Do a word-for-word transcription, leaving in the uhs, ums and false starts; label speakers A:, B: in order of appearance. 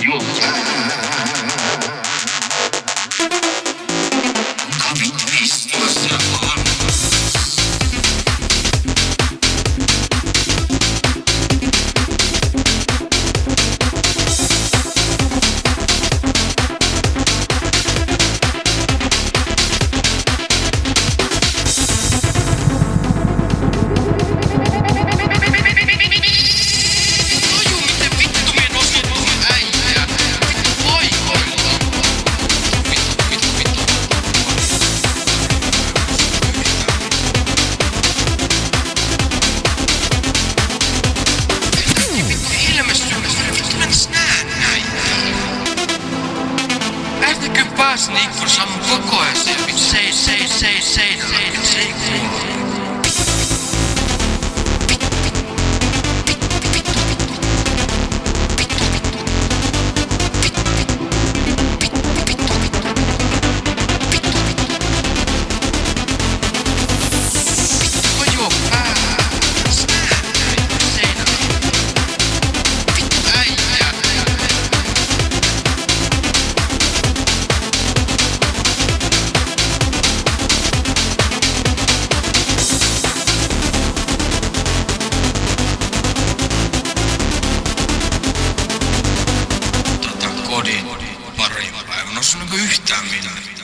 A: jo kuka vittua se on?
B: Pääsin ikkunassa mun koko ajan se vittu seis, seis, seis, seis, seis, seis, kuuluu. Kodin parin päivän. Osu niinku yhtään mitään.